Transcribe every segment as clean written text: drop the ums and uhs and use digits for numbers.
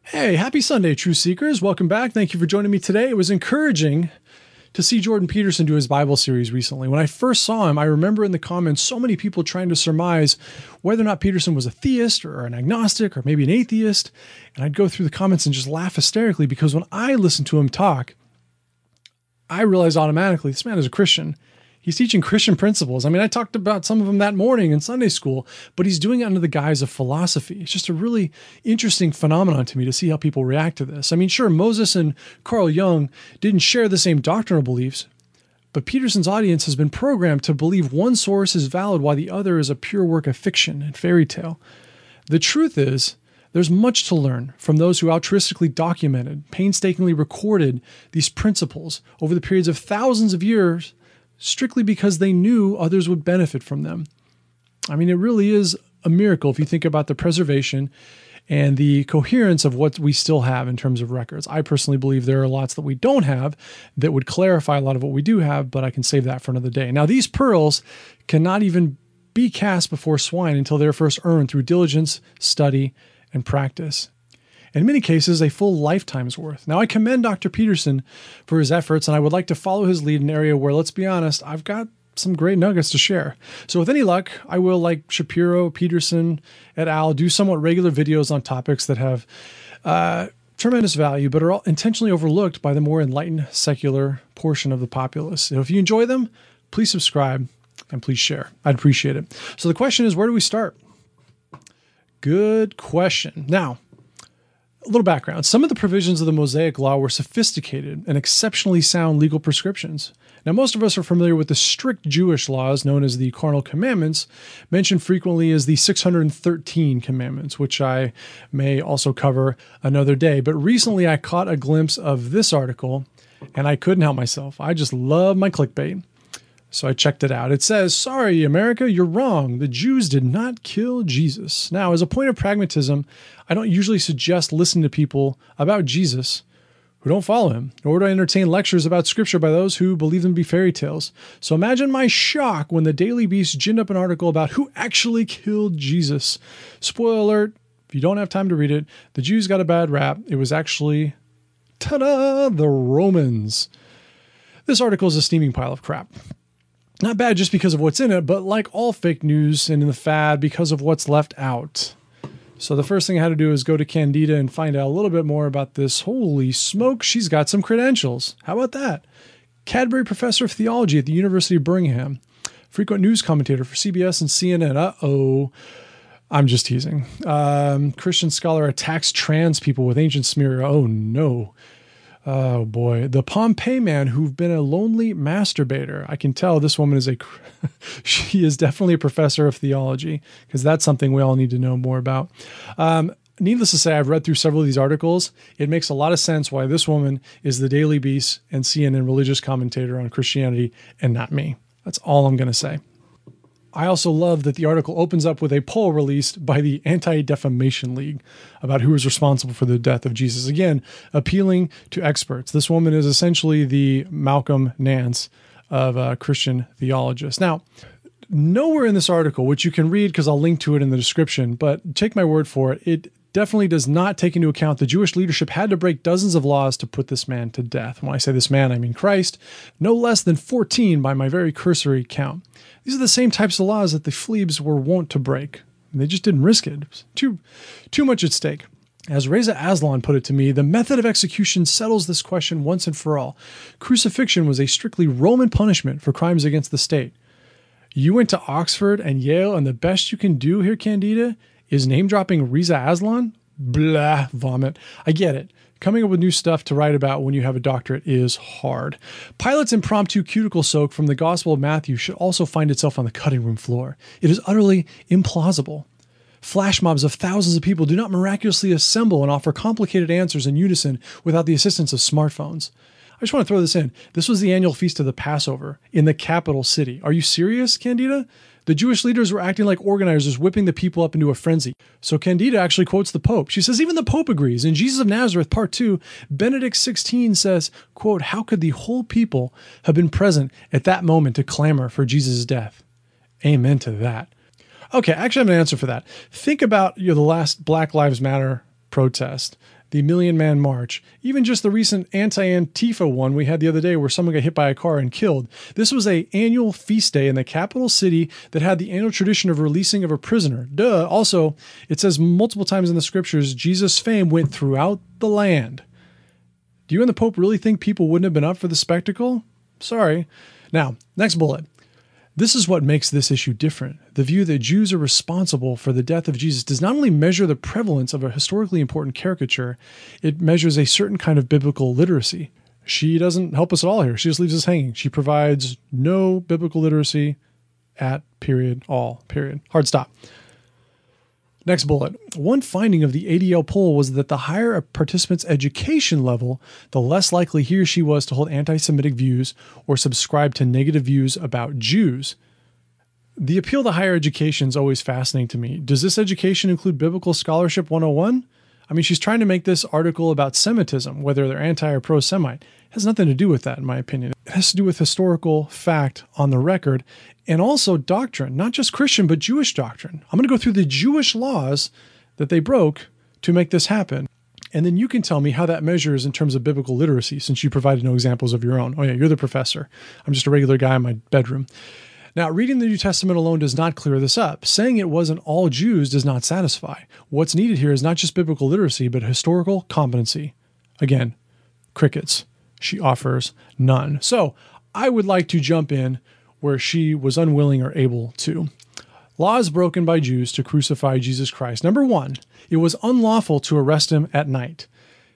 Hey, happy Sunday, Truth Seekers. Welcome back. Thank you for joining me today. It was encouraging to see Jordan Peterson do his Bible series recently. When I first saw him, I remember in the comments so many people trying to surmise whether or not Peterson was a theist or an agnostic or maybe an atheist. And I'd go through the comments and just laugh hysterically because when I listened to him talk, I realized automatically this man is a Christian. He's teaching Christian principles. I mean, I talked about some of them that morning in Sunday school, but he's doing it under the guise of philosophy. It's just a really interesting phenomenon to me to see how people react to this. I mean, sure, Moses and Carl Jung didn't share the same doctrinal beliefs, but Peterson's audience has been programmed to believe one source is valid while the other is a pure work of fiction and fairy tale. The truth is, there's much to learn from those who altruistically documented, painstakingly recorded these principles over the periods of thousands of years, strictly because they knew others would benefit from them. I mean, it really is a miracle if you think about the preservation and the coherence of what we still have in terms of records. I personally believe there are lots that we don't have that would clarify a lot of what we do have, but I can save that for another day. Now, these pearls cannot even be cast before swine until they're first earned through diligence, study, and practice. In many cases, a full lifetime's worth. Now, I commend Dr. Peterson for his efforts, and I would like to follow his lead in an area where, let's be honest, I've got some great nuggets to share. So with any luck, I will, like Shapiro, Peterson, et al., do somewhat regular videos on topics that have tremendous value, but are all intentionally overlooked by the more enlightened secular portion of the populace. So if you enjoy them, please subscribe and please share. I'd appreciate it. So the question is, where do we start? Good question. Now, a little background. Some of the provisions of the Mosaic Law were sophisticated and exceptionally sound legal prescriptions. Now, most of us are familiar with the strict Jewish laws known as the Carnal Commandments, mentioned frequently as the 613 Commandments, which I may also cover another day. But recently I caught a glimpse of this article and I couldn't help myself. I just love my clickbait. So I checked it out. It says, "Sorry, America, you're wrong. The Jews did not kill Jesus." Now, as a point of pragmatism, I don't usually suggest listening to people about Jesus who don't follow him, nor do I entertain lectures about scripture by those who believe them to be fairy tales. So imagine my shock when the Daily Beast ginned up an article about who actually killed Jesus. Spoiler alert, if you don't have time to read it, the Jews got a bad rap. It was actually, ta-da, the Romans. This article is a steaming pile of crap. Not bad just because of what's in it, but like all fake news and in the fad, because of what's left out. So the first thing I had to do is go to Candida and find out a little bit more about this. Holy smoke, she's got some credentials. How about that? Cadbury Professor of Theology at the University of Birmingham. Frequent news commentator for CBS and CNN. Uh-oh. I'm just teasing. Christian scholar attacks trans people with ancient smear. Oh, no. Oh boy, the Pompeii man who've been a lonely masturbator. I can tell this woman is she is definitely a professor of theology, because that's something we all need to know more about. Needless to say, I've read through several of these articles. It makes a lot of sense why this woman is the Daily Beast and CNN religious commentator on Christianity and not me. That's all I'm going to say. I also love that the article opens up with a poll released by the Anti-Defamation League about who is responsible for the death of Jesus. Again, appealing to experts. This woman is essentially the Malcolm Nance of Christian theologists. Now, nowhere in this article, which you can read because I'll link to it in the description, but take my word for it, it definitely does not take into account the Jewish leadership had to break dozens of laws to put this man to death. When I say this man, I mean Christ. No less than 14 by my very cursory count. These are the same types of laws that the Phlebes were wont to break. They just didn't risk it. It was too much at stake. As Reza Aslan put it to me, the method of execution settles this question once and for all. Crucifixion was a strictly Roman punishment for crimes against the state. You went to Oxford and Yale, and the best you can do here, Candida, is name-dropping Reza Aslan? Blah, vomit. I get it. Coming up with new stuff to write about when you have a doctorate is hard. Pilate's impromptu cuticle soak from the Gospel of Matthew should also find itself on the cutting room floor. It is utterly implausible. Flash mobs of thousands of people do not miraculously assemble and offer complicated answers in unison without the assistance of smartphones. I just want to throw this in. This was the annual feast of the Passover in the capital city. Are you serious, Candida? The Jewish leaders were acting like organizers, whipping the people up into a frenzy. So Candida actually quotes the Pope. She says, even the Pope agrees. In Jesus of Nazareth, part 2, Benedict XVI says, quote, "How could the whole people have been present at that moment to clamor for Jesus' death?" Amen to that. Okay, I actually have an answer for that. Think about the last Black Lives Matter protest. the Million Man March, even just the recent anti-Antifa one we had the other day where someone got hit by a car and killed. This was an annual feast day in the capital city that had the annual tradition of releasing of a prisoner. Duh. Also, it says multiple times in the scriptures, Jesus' fame went throughout the land. Do you and the Pope really think people wouldn't have been up for the spectacle? Sorry. Now, next bullet. This is what makes this issue different. The view that Jews are responsible for the death of Jesus does not only measure the prevalence of a historically important caricature, it measures a certain kind of biblical literacy. She doesn't help us at all here. She just leaves us hanging. She provides no biblical literacy at all. Hard stop. Next bullet. One finding of the ADL poll was that the higher a participant's education level, the less likely he or she was to hold anti-Semitic views or subscribe to negative views about Jews. The appeal to higher education is always fascinating to me. Does this education include Biblical Scholarship 101? I mean, she's trying to make this article about Semitism, whether they're anti or pro-Semite. It has nothing to do with that, in my opinion. It has to do with historical fact on the record and also doctrine, not just Christian, but Jewish doctrine. I'm going to go through the Jewish laws that they broke to make this happen. And then you can tell me how that measures in terms of biblical literacy, since you provided no examples of your own. Oh yeah, you're the professor. I'm just a regular guy in my bedroom. Now, reading the New Testament alone does not clear this up. Saying it wasn't all Jews does not satisfy. What's needed here is not just biblical literacy, but historical competency. Again, crickets. She offers none. So I would like to jump in where she was unwilling or able to. Laws broken by Jews to crucify Jesus Christ. Number one, it was unlawful to arrest him at night.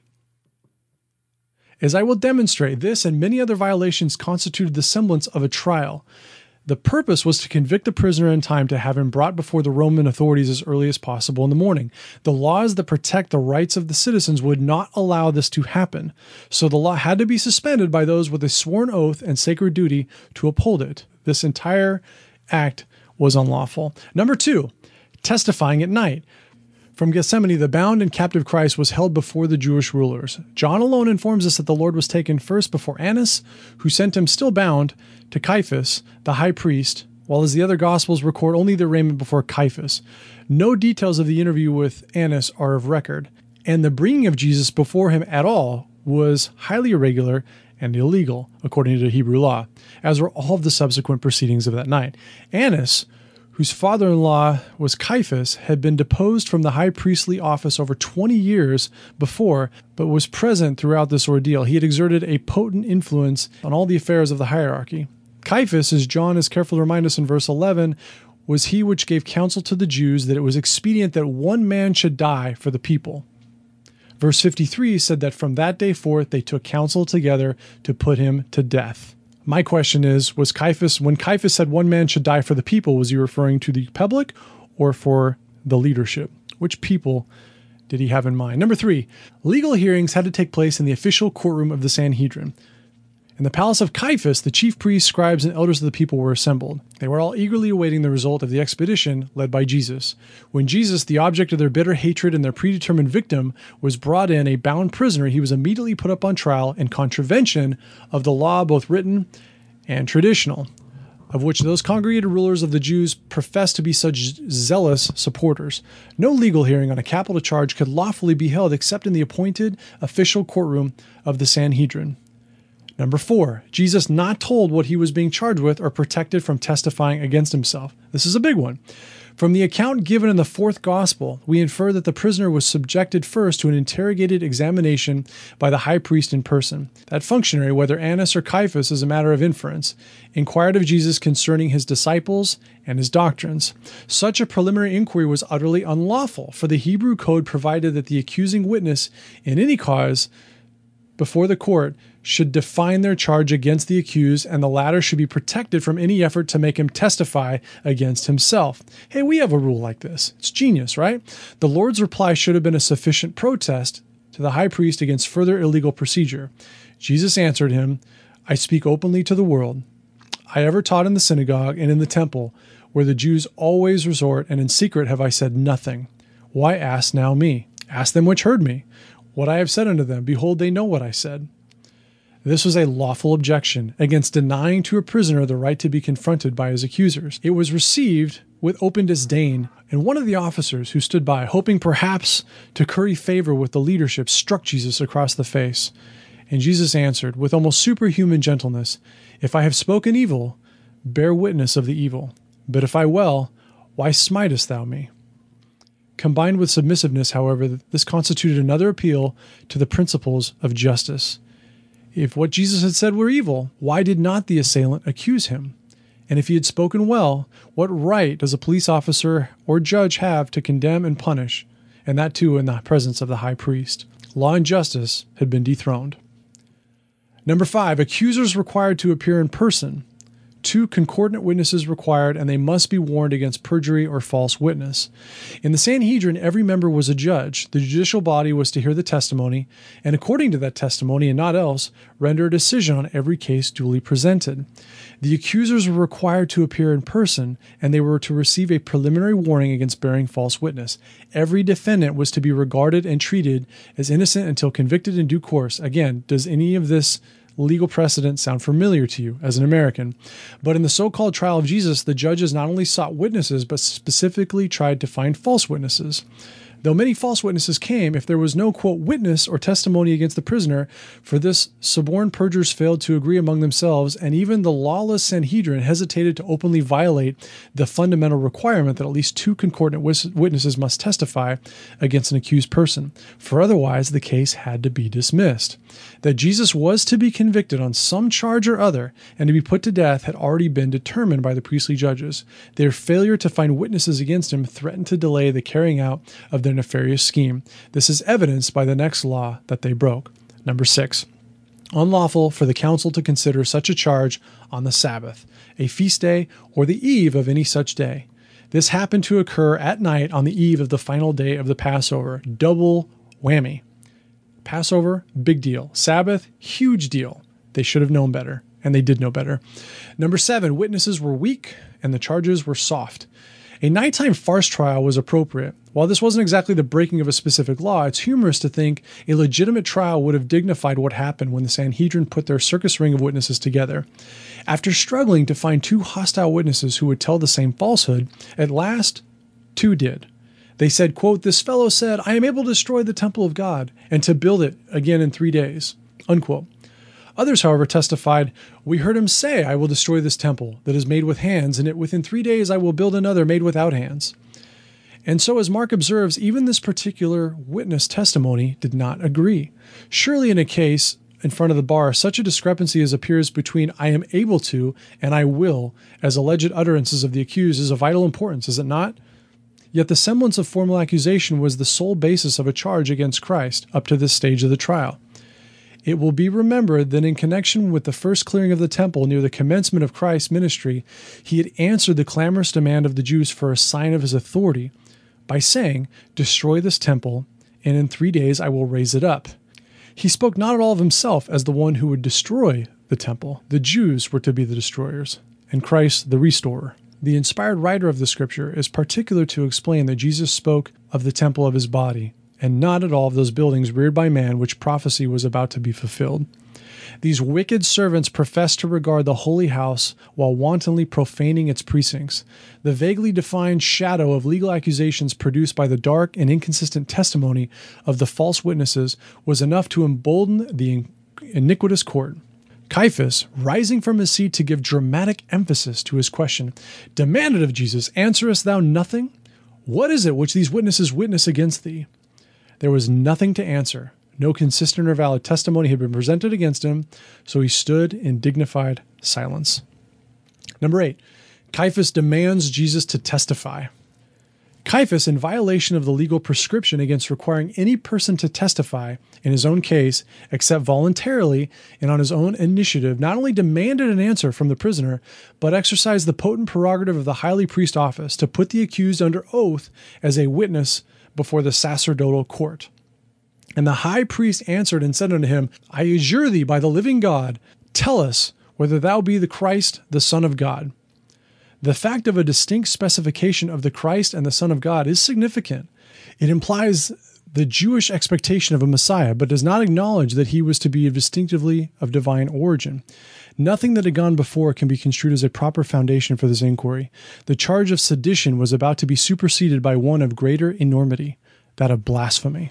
As I will demonstrate, this and many other violations constituted the semblance of a trial. The purpose was to convict the prisoner in time to have him brought before the Roman authorities as early as possible in the morning. The laws that protect the rights of the citizens would not allow this to happen, so the law had to be suspended by those with a sworn oath and sacred duty to uphold it. This entire act was unlawful. Number two, testifying at night. From Gethsemane, the bound and captive Christ was held before the Jewish rulers. John alone informs us that the Lord was taken first before Annas, who sent him still bound, to Caiaphas, the high priest, while as the other Gospels record only the arraignment before Caiaphas. No details of the interview with Annas are of record, and the bringing of Jesus before him at all was highly irregular and illegal, according to Hebrew law, as were all of the subsequent proceedings of that night. Annas, whose father-in-law was Caiaphas, had been deposed from the high priestly office over 20 years before, but was present throughout this ordeal. He had exerted a potent influence on all the affairs of the hierarchy. Caiaphas, as John is careful to remind us in verse 11, was he which gave counsel to the Jews that it was expedient that one man should die for the people. Verse 53 said that from that day forth they took counsel together to put him to death. My question is, was Caiaphas, when Caiaphas said one man should die for the people, was he referring to the public or for the leadership? Which people did he have in mind? Number three, legal hearings had to take place in the official courtroom of the Sanhedrin. In the palace of Caiaphas, the chief priests, scribes, and elders of the people were assembled. They were all eagerly awaiting the result of the expedition led by Jesus. When Jesus, the object of their bitter hatred and their predetermined victim, was brought in a bound prisoner, he was immediately put up on trial in contravention of the law, both written and traditional, of which those congregated rulers of the Jews professed to be such zealous supporters. No legal hearing on a capital charge could lawfully be held except in the appointed official courtroom of the Sanhedrin. Number four, Jesus not told what he was being charged with or protected from testifying against himself. This is a big one. From the account given in the fourth gospel, we infer that the prisoner was subjected first to an interrogated examination by the high priest in person. That functionary, whether Annas or Caiaphas is a matter of inference, inquired of Jesus concerning his disciples and his doctrines. Such a preliminary inquiry was utterly unlawful, for the Hebrew code provided that the accusing witness in any cause before the court should define their charge against the accused, and the latter should be protected from any effort to make him testify against himself. Hey, we have a rule like this. It's genius, right? The Lord's reply should have been a sufficient protest to the high priest against further illegal procedure. Jesus answered him, I speak openly to the world. I ever taught in the synagogue and in the temple, where the Jews always resort, and in secret have I said nothing. Why ask now me? Ask them which heard me. What I have said unto them, behold, they know what I said. This was a lawful objection against denying to a prisoner the right to be confronted by his accusers. It was received with open disdain, and one of the officers who stood by, hoping perhaps to curry favor with the leadership, struck Jesus across the face. And Jesus answered with almost superhuman gentleness, "If I have spoken evil, bear witness of the evil. But if I well, why smitest thou me?" Combined with submissiveness, however, this constituted another appeal to the principles of justice. If what Jesus had said were evil, why did not the assailant accuse him? And if he had spoken well, what right does a police officer or judge have to condemn and punish, and that too in the presence of the high priest? Law and justice had been dethroned. Number 5, accusers required to appear in person. 2 concordant witnesses required, and they must be warned against perjury or false witness. In the Sanhedrin, every member was a judge. The judicial body was to hear the testimony, and according to that testimony and not else, render a decision on every case duly presented. The accusers were required to appear in person, and they were to receive a preliminary warning against bearing false witness. Every defendant was to be regarded and treated as innocent until convicted in due course. Again, does any of this legal precedent sound familiar to you as an American? But in the so-called trial of Jesus, the judges not only sought witnesses, but specifically tried to find false witnesses. Though many false witnesses came, if there was no, quote, witness or testimony against the prisoner, for this suborned perjurers failed to agree among themselves, and even the lawless Sanhedrin hesitated to openly violate the fundamental requirement that at least 2 concordant witnesses must testify against an accused person, for otherwise the case had to be dismissed. That Jesus was to be convicted on some charge or other and to be put to death had already been determined by the priestly judges. Their failure to find witnesses against him threatened to delay the carrying out of their nefarious scheme. This is evidenced by the next law that they broke. Number 6, unlawful for the council to consider such a charge on the Sabbath, a feast day, or the eve of any such day. This happened to occur at night on the eve of the final day of the Passover. Double whammy. Passover, big deal. Sabbath, huge deal. They should have known better, and they did know better. Number 7, witnesses were weak and the charges were soft. A nighttime farce trial was appropriate. While this wasn't exactly the breaking of a specific law, it's humorous to think a legitimate trial would have dignified what happened when the Sanhedrin put their circus ring of witnesses together. After struggling to find 2 hostile witnesses who would tell the same falsehood, at last 2 did. They said, quote, "This fellow said, I am able to destroy the temple of God and to build it again in 3 days," unquote. Others, however, testified, "We heard him say, I will destroy this temple that is made with hands, and within 3 days I will build another made without hands." And so, as Mark observes, even this particular witness testimony did not agree. Surely in a case in front of the bar, such a discrepancy as appears between "I am able to" and "I will" as alleged utterances of the accused is of vital importance, is it not? Yet the semblance of formal accusation was the sole basis of a charge against Christ up to this stage of the trial. It will be remembered that in connection with the first clearing of the temple near the commencement of Christ's ministry, he had answered the clamorous demand of the Jews for a sign of his authority by saying, "Destroy this temple, and in 3 days I will raise it up." He spoke not at all of himself as the one who would destroy the temple. The Jews were to be the destroyers, and Christ the restorer. The inspired writer of the scripture is particular to explain that Jesus spoke of the temple of his body, and not at all of those buildings reared by man, which prophecy was about to be fulfilled. These wicked servants professed to regard the holy house while wantonly profaning its precincts. The vaguely defined shadow of legal accusations produced by the dark and inconsistent testimony of the false witnesses was enough to embolden the iniquitous court. Caiaphas, rising from his seat to give dramatic emphasis to his question, demanded of Jesus, "Answerest thou nothing? What is it which these witnesses witness against thee?" There was nothing to answer. No consistent or valid testimony had been presented against him, so he stood in dignified silence. Number 8, Caiaphas demands Jesus to testify. Caiaphas, in violation of the legal prescription against requiring any person to testify in his own case, except voluntarily and on his own initiative, not only demanded an answer from the prisoner, but exercised the potent prerogative of the highly priest office to put the accused under oath as a witness before the sacerdotal court. And the high priest answered and said unto him, "I adjure thee by the living God, tell us whether thou be the Christ, the Son of God." The fact of a distinct specification of the Christ and the Son of God is significant. It implies the Jewish expectation of a Messiah, but does not acknowledge that he was to be distinctively of divine origin. Nothing that had gone before can be construed as a proper foundation for this inquiry. The charge of sedition was about to be superseded by one of greater enormity, that of blasphemy.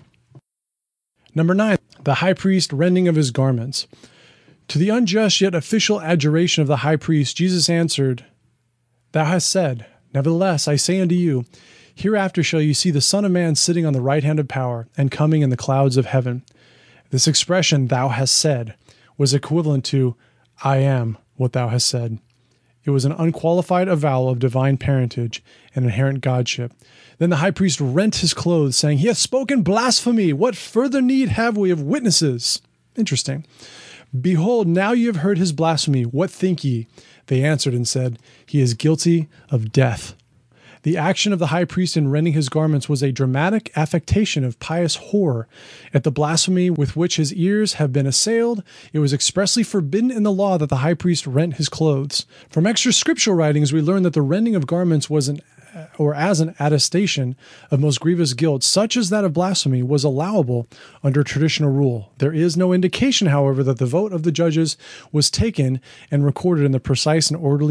Number 9, the high priest rending of his garments. To the unjust yet official adjuration of the high priest, Jesus answered, "Thou hast said, nevertheless, I say unto you, hereafter shall you see the Son of Man sitting on the right hand of power and coming in the clouds of heaven." This expression, "thou hast said," was equivalent to, "I am what thou hast said." It was an unqualified avowal of divine parentage and inherent godship. Then the high priest rent his clothes, saying, "He hath spoken blasphemy. What further need have we of witnesses?" Interesting. "Behold, now ye have heard his blasphemy. What think ye?" They answered and said, "He is guilty of death." The action of the high priest in rending his garments was a dramatic affectation of pious horror at the blasphemy with which his ears have been assailed. It was expressly forbidden in the law that the high priest rent his clothes. From extra scriptural writings, we learn that the rending of garments was as an attestation of most grievous guilt, such as that of blasphemy, was allowable under traditional rule. There is no indication, however, that the vote of the judges was taken and recorded in the precise and orderly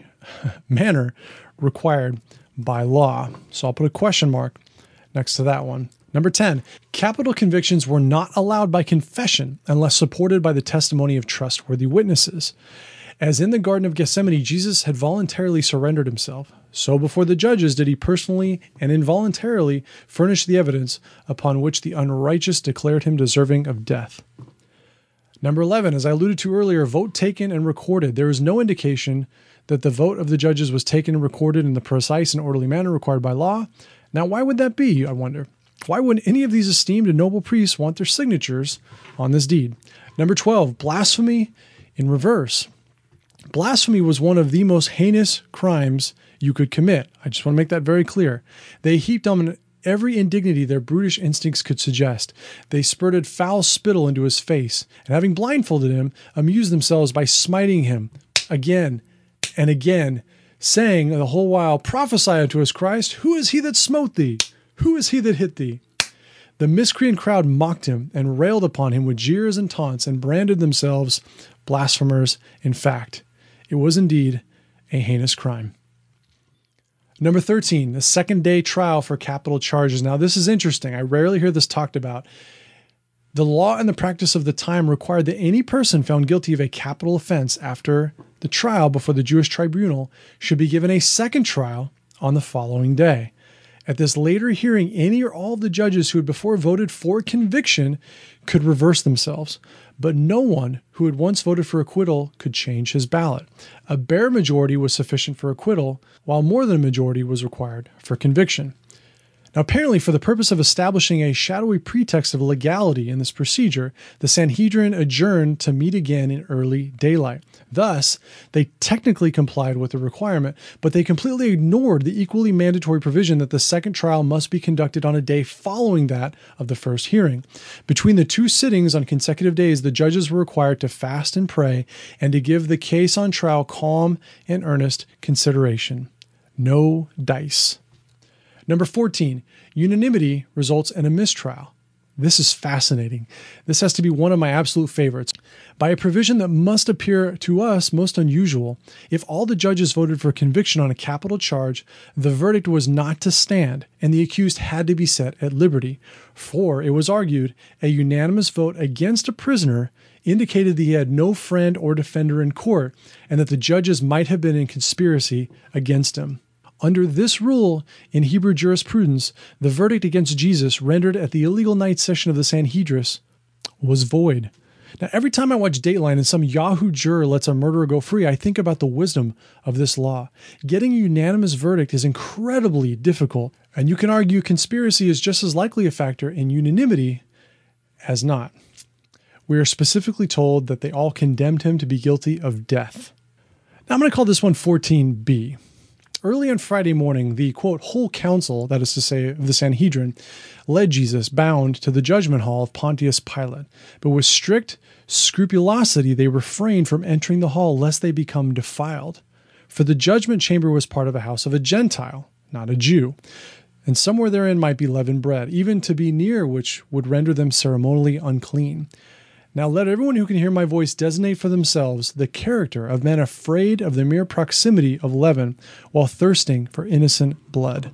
manner required by law. So I'll put a question mark next to that one. Number 10, capital convictions were not allowed by confession unless supported by the testimony of trustworthy witnesses. As in the Garden of Gethsemane, Jesus had voluntarily surrendered himself. So before the judges did he personally and involuntarily furnish the evidence upon which the unrighteous declared him deserving of death. Number 11, as I alluded to earlier, vote taken and recorded. There is no indication that the vote of the judges was taken and recorded in the precise and orderly manner required by law. Now, why would that be, I wonder? Why wouldn't any of these esteemed and noble priests want their signatures on this deed? Number 12, blasphemy in reverse. Blasphemy was one of the most heinous crimes you could commit. I just want to make that very clear. They heaped on every indignity their brutish instincts could suggest. They spurted foul spittle into his face, and having blindfolded him, amused themselves by smiting him again and again, saying the whole while, "Prophesy unto us, Christ, who is he that smote thee? Who is he that hit thee?" The miscreant crowd mocked him and railed upon him with jeers and taunts and branded themselves blasphemers. In fact, it was indeed a heinous crime. Number 13, the second day trial for capital charges. Now, this is interesting. I rarely hear this talked about. The law and the practice of the time required that any person found guilty of a capital offense after the trial before the Jewish tribunal should be given a second trial on the following day. At this later hearing, any or all of the judges who had before voted for conviction could reverse themselves, but no one who had once voted for acquittal could change his ballot. A bare majority was sufficient for acquittal, while more than a majority was required for conviction. Now, apparently, for the purpose of establishing a shadowy pretext of legality in this procedure, the Sanhedrin adjourned to meet again in early daylight. Thus, they technically complied with the requirement, but they completely ignored the equally mandatory provision that the second trial must be conducted on a day following that of the first hearing. Between the two sittings on consecutive days, the judges were required to fast and pray and to give the case on trial calm and earnest consideration. No dice. Number 14, unanimity results in a mistrial. This is fascinating. This has to be one of my absolute favorites. By a provision that must appear to us most unusual, if all the judges voted for conviction on a capital charge, the verdict was not to stand, and the accused had to be set at liberty. For, it was argued, a unanimous vote against a prisoner indicated that he had no friend or defender in court, and that the judges might have been in conspiracy against him. Under this rule in Hebrew jurisprudence, the verdict against Jesus rendered at the illegal night session of the Sanhedrin was void. Now, every time I watch Dateline and some Yahoo juror lets a murderer go free, I think about the wisdom of this law. Getting a unanimous verdict is incredibly difficult, and you can argue conspiracy is just as likely a factor in unanimity as not. We are specifically told that they all condemned him to be guilty of death. Now, I'm going to call this one 14b. Early on Friday morning, the, quote, whole council, that is to say, of the Sanhedrin, led Jesus bound to the judgment hall of Pontius Pilate. But with strict scrupulosity, they refrained from entering the hall lest they become defiled. For the judgment chamber was part of a house of a Gentile, not a Jew. and somewhere therein might be leavened bread, even to be near which would render them ceremonially unclean. Now let everyone who can hear my voice designate for themselves the character of men afraid of the mere proximity of leaven while thirsting for innocent blood.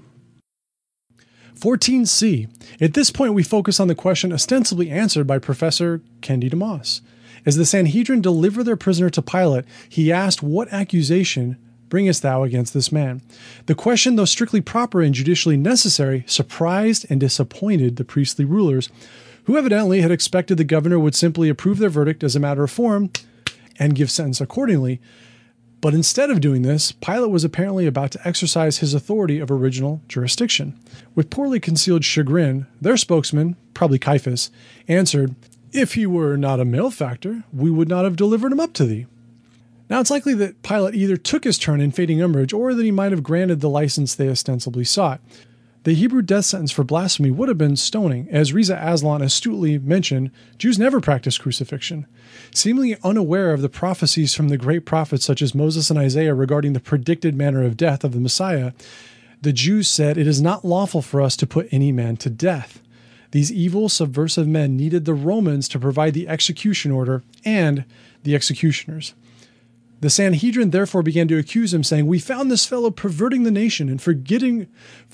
14c. At this point, we focus on the question ostensibly answered by Professor Kendi DeMoss. As the Sanhedrin delivered their prisoner to Pilate, he asked, "What accusation bringest thou against this man?" The question, though strictly proper and judicially necessary, surprised and disappointed the priestly rulers, who evidently had expected the governor would simply approve their verdict as a matter of form and give sentence accordingly. But instead of doing this, Pilate was apparently about to exercise his authority of original jurisdiction. With poorly concealed chagrin, their spokesman, probably Caiaphas, answered, "If he were not a malefactor, we would not have delivered him up to thee." Now it's likely that Pilate either took his turn in fading umbrage or that he might have granted the license they ostensibly sought. The Hebrew death sentence for blasphemy would have been stoning. As Reza Aslan astutely mentioned, Jews never practiced crucifixion. Seemingly unaware of the prophecies from the great prophets such as Moses and Isaiah regarding the predicted manner of death of the Messiah, the Jews said, "It is not lawful for us to put any man to death." These evil, subversive men needed the Romans to provide the execution order and the executioners. The Sanhedrin therefore began to accuse him, saying, "We found this fellow perverting the nation and forbidding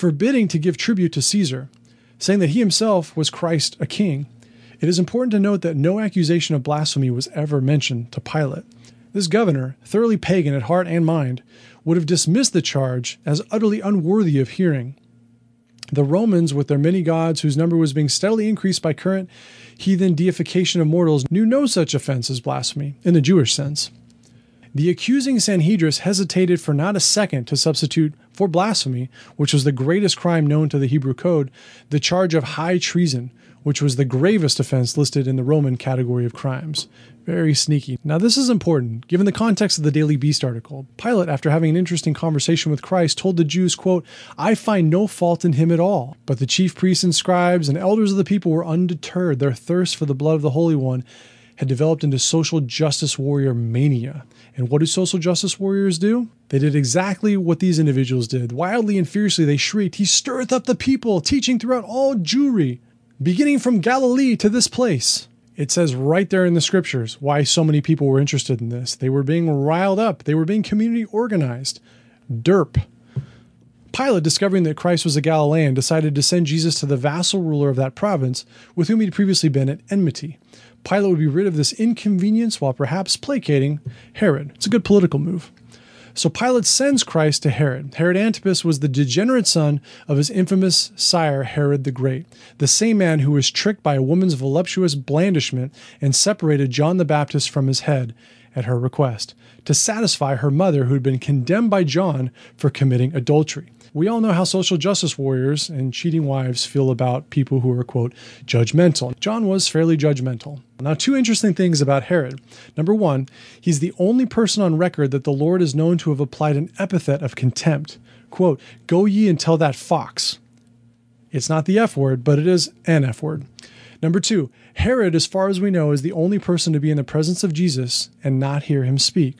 to give tribute to Caesar," saying that he himself was Christ, a king. It is important to note that no accusation of blasphemy was ever mentioned to Pilate. This governor, thoroughly pagan at heart and mind, would have dismissed the charge as utterly unworthy of hearing. The Romans, with their many gods whose number was being steadily increased by current heathen deification of mortals, knew no such offense as blasphemy in the Jewish sense. The accusing Sanhedrin hesitated for not a second to substitute for blasphemy, which was the greatest crime known to the Hebrew code, the charge of high treason, which was the gravest offense listed in the Roman category of crimes. Very sneaky. Now this is important, given the context of the Daily Beast article. Pilate, after having an interesting conversation with Christ, told the Jews, quote, "I find no fault in him at all." But the chief priests and scribes and elders of the people were undeterred. Their thirst for the blood of the Holy One had developed into social justice warrior mania. And what do social justice warriors do? They did exactly what these individuals did. Wildly and fiercely they shrieked, "He stirreth up the people, teaching throughout all Jewry, beginning from Galilee to this place." It says right there in the scriptures why so many people were interested in this. They were being riled up. They were being community organized. Derp. Pilate, discovering that Christ was a Galilean, decided to send Jesus to the vassal ruler of that province with whom he'd previously been at enmity. Pilate would be rid of this inconvenience while perhaps placating Herod. It's a good political move. So Pilate sends Christ to Herod. Herod Antipas was the degenerate son of his infamous sire, Herod the Great, the same man who was tricked by a woman's voluptuous blandishment and separated John the Baptist from his head at her request, to satisfy her mother who had been condemned by John for committing adultery. We all know how social justice warriors and cheating wives feel about people who are, quote, judgmental. John was fairly judgmental. Now, two interesting things about Herod. Number one, he's the only person on record that the Lord is known to have applied an epithet of contempt. Quote, "Go ye and tell that fox." It's not the F word, but it is an F word. Number two, Herod, as far as we know, is the only person to be in the presence of Jesus and not hear him speak.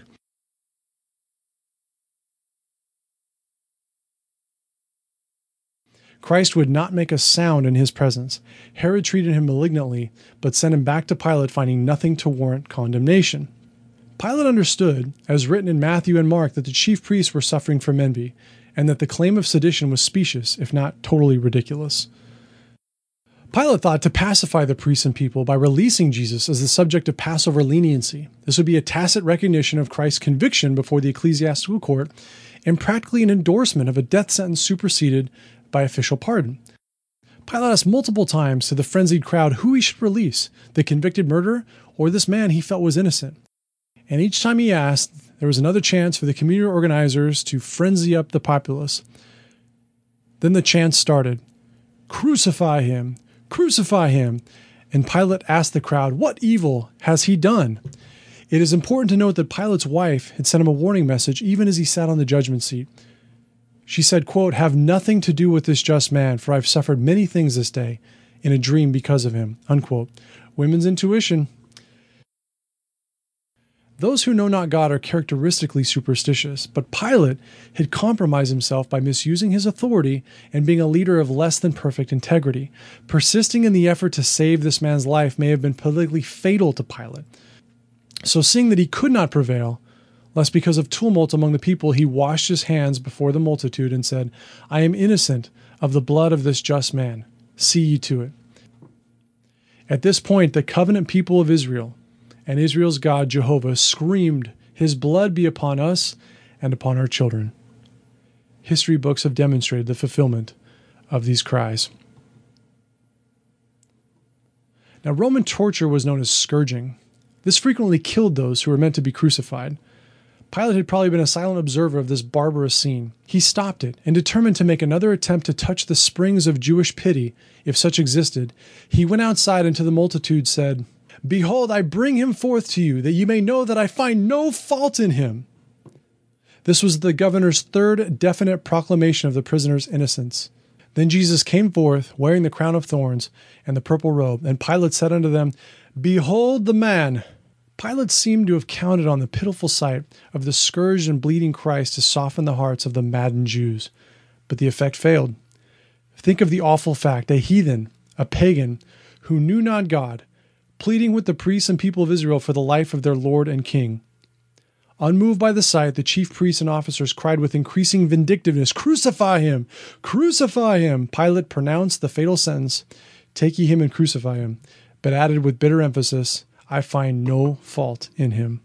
Christ would not make a sound in his presence. Herod treated him malignantly, but sent him back to Pilate, finding nothing to warrant condemnation. Pilate understood, as written in Matthew and Mark, that the chief priests were suffering from envy, and that the claim of sedition was specious, if not totally ridiculous. Pilate thought to pacify the priests and people by releasing Jesus as the subject of Passover leniency. This would be a tacit recognition of Christ's conviction before the ecclesiastical court, and practically an endorsement of a death sentence superseded by official pardon. Pilate asked multiple times to the frenzied crowd who he should release, the convicted murderer or this man he felt was innocent. And each time he asked, there was another chance for the community organizers to frenzy up the populace. Then the chant started, "Crucify him! Crucify him!" And Pilate asked the crowd, "What evil has he done?" It is important to note that Pilate's wife had sent him a warning message even as he sat on the judgment seat. She said, quote, "Have nothing to do with this just man, for I've suffered many things this day in a dream because of him," unquote. Women's intuition. Those who know not God are characteristically superstitious, but Pilate had compromised himself by misusing his authority and being a leader of less than perfect integrity. Persisting in the effort to save this man's life may have been politically fatal to Pilate. So seeing that he could not prevail, lest because of tumult among the people he washed his hands before the multitude and said, I am innocent of the blood of this just man. See ye to it. At this point, the covenant people of Israel and Israel's God, Jehovah, screamed, His blood be upon us and upon our children. History books have demonstrated the fulfillment of these cries. Now, Roman torture was known as scourging. This frequently killed those who were meant to be crucified. Pilate had probably been a silent observer of this barbarous scene. He stopped it, and determined to make another attempt to touch the springs of Jewish pity, if such existed, he went outside and to the multitude said, Behold, I bring him forth to you, that you may know that I find no fault in him. This was the governor's third definite proclamation of the prisoner's innocence. Then Jesus came forth, wearing the crown of thorns and the purple robe, and Pilate said unto them, Behold the man. Pilate seemed to have counted on the pitiful sight of the scourged and bleeding Christ to soften the hearts of the maddened Jews. But the effect failed. Think of the awful fact, a heathen, a pagan, who knew not God, pleading with the priests and people of Israel for the life of their Lord and King. Unmoved by the sight, the chief priests and officers cried with increasing vindictiveness, Crucify him! Crucify him! Pilate pronounced the fatal sentence, Take ye him and crucify him, but added with bitter emphasis, I find no fault in him.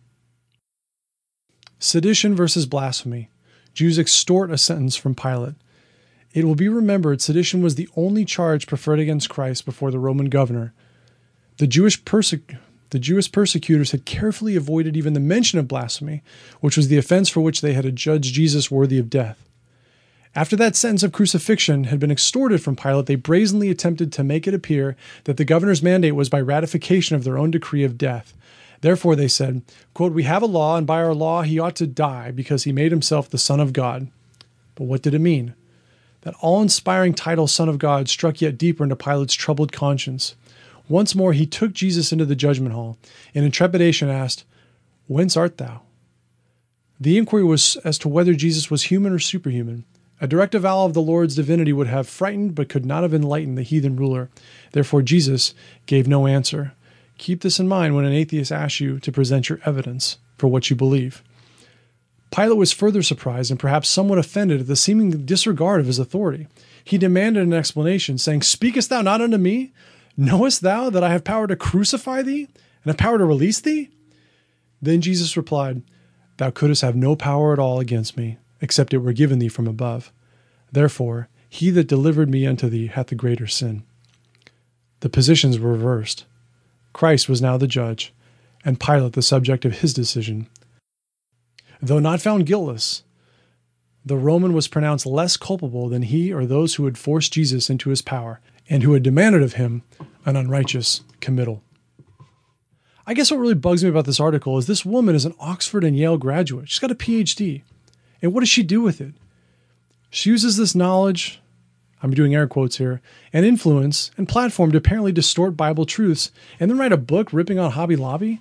Sedition versus blasphemy. Jews extort a sentence from Pilate. It will be remembered sedition was the only charge preferred against Christ before the Roman governor. The Jewish persecutors had carefully avoided even the mention of blasphemy, which was the offense for which they had adjudged Jesus worthy of death. After that sentence of crucifixion had been extorted from Pilate, they brazenly attempted to make it appear that the governor's mandate was by ratification of their own decree of death. Therefore, they said, quote, We have a law, and by our law he ought to die because he made himself the Son of God. But what did it mean? That all-inspiring title, Son of God, struck yet deeper into Pilate's troubled conscience. Once more he took Jesus into the judgment hall, and in trepidation asked, Whence art thou? The inquiry was as to whether Jesus was human or superhuman. A direct avowal of the Lord's divinity would have frightened but could not have enlightened the heathen ruler. Therefore Jesus gave no answer. Keep this in mind when an atheist asks you to present your evidence for what you believe. Pilate was further surprised and perhaps somewhat offended at the seeming disregard of his authority. He demanded an explanation, saying, Speakest thou not unto me? Knowest thou that I have power to crucify thee, and have power to release thee? Then Jesus replied, Thou couldst have no power at all against me, except it were given thee from above. Therefore, he that delivered me unto thee hath the greater sin. The positions were reversed. Christ was now the judge, and Pilate the subject of his decision. Though not found guiltless, the Roman was pronounced less culpable than he or those who had forced Jesus into his power, and who had demanded of him an unrighteous committal. I guess what really bugs me about this article is this woman is an Oxford and Yale graduate. She's got a PhD. And what does she do with it? She uses this knowledge, I'm doing air quotes here, and influence and platform to apparently distort Bible truths and then write a book ripping on Hobby Lobby?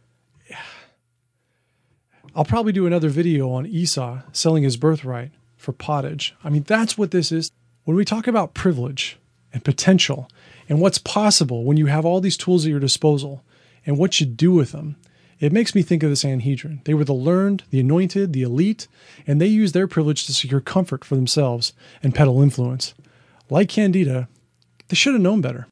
I'll probably do another video on Esau selling his birthright for pottage. I mean, that's what this is. When we talk about privilege and potential and what's possible when you have all these tools at your disposal and what you do with them, it makes me think of the Sanhedrin. They were the learned, the anointed, the elite, and they used their privilege to secure comfort for themselves and peddle influence. Like Candida, they should have known better.